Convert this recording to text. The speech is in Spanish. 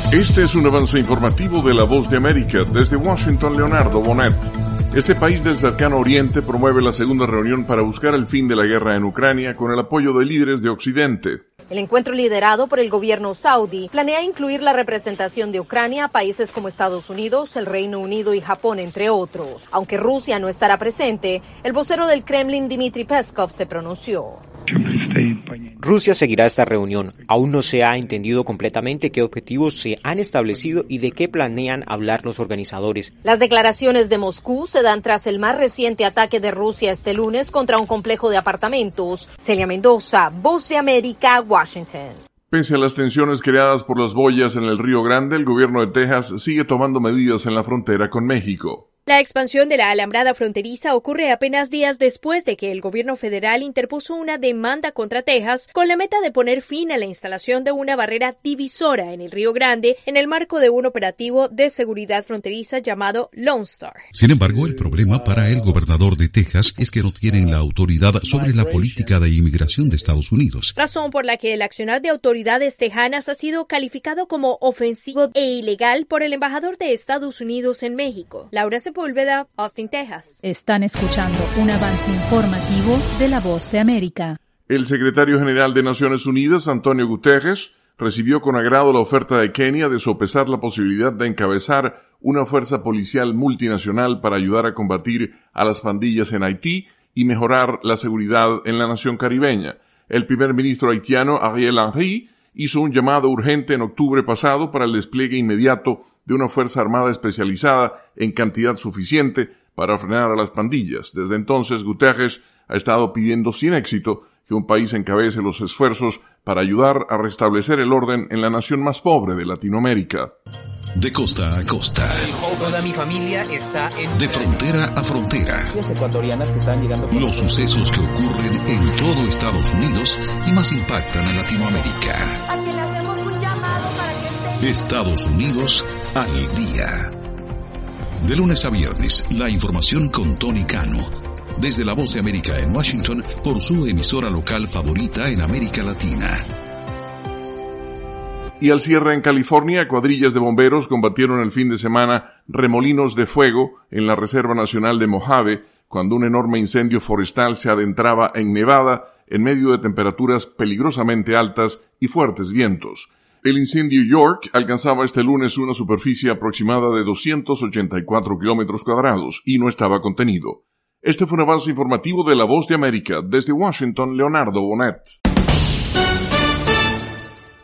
Este es un avance informativo de La Voz de América. Desde Washington, Leonardo Bonet. Este país del cercano oriente promueve la segunda reunión para buscar el fin de la guerra en Ucrania con el apoyo de líderes de Occidente. El encuentro liderado por el gobierno saudí planea incluir la representación de Ucrania a países como Estados Unidos, el Reino Unido y Japón, entre otros. Aunque Rusia no estará presente, el vocero del Kremlin, Dmitry Peskov, se pronunció. Rusia seguirá esta reunión. Aún no se ha entendido completamente qué objetivos se han establecido y de qué planean hablar los organizadores. Las declaraciones de Moscú se dan tras el más reciente ataque de Rusia este lunes contra un complejo de apartamentos. Celia Mendoza, Voz de América, Washington. Pese a las tensiones creadas por las boyas en el Río Grande, el gobierno de Texas sigue tomando medidas en la frontera con México. La expansión de la alambrada fronteriza ocurre apenas días después de que el gobierno federal interpuso una demanda contra Texas con la meta de poner fin a la instalación de una barrera divisora en el Río Grande en el marco de un operativo de seguridad fronteriza llamado Lone Star. Sin embargo, el problema para el gobernador de Texas es que no tienen la autoridad sobre la política de inmigración de Estados Unidos. Razón por la que el accionar de autoridades tejanas ha sido calificado como ofensivo e ilegal por el embajador de Estados Unidos en México. Laura Sepúlveda, Austin, Texas. Están escuchando un avance informativo de La Voz de América. El secretario general de Naciones Unidas, Antonio Guterres, recibió con agrado la oferta de Kenia de sopesar la posibilidad de encabezar una fuerza policial multinacional para ayudar a combatir a las pandillas en Haití y mejorar la seguridad en la nación caribeña. El primer ministro haitiano, Ariel Henry, hizo un llamado urgente en octubre pasado para el despliegue inmediato de una fuerza armada especializada en cantidad suficiente para frenar a las pandillas. Desde entonces, Guterres ha estado pidiendo sin éxito que un país encabece los esfuerzos para ayudar a restablecer el orden en la nación más pobre de Latinoamérica. De costa a costa. Toda mi familia está en... De frontera a frontera. Las ecuatorianas que están llegando... Los sucesos que ocurren en todo Estados Unidos y más impactan a Latinoamérica. A quien le hacemos un llamado para que esté... Estados Unidos al día. De lunes a viernes, la información con Tony Cano. Desde La Voz de América en Washington, por su emisora local favorita en América Latina. Y al cierre en California, cuadrillas de bomberos combatieron el fin de semana remolinos de fuego en la Reserva Nacional de Mojave, cuando un enorme incendio forestal se adentraba en Nevada en medio de temperaturas peligrosamente altas y fuertes vientos. El incendio York alcanzaba este lunes una superficie aproximada de 284 kilómetros cuadrados y no estaba contenido. Este fue un avance informativo de La Voz de América. Desde Washington, Leonardo Bonet.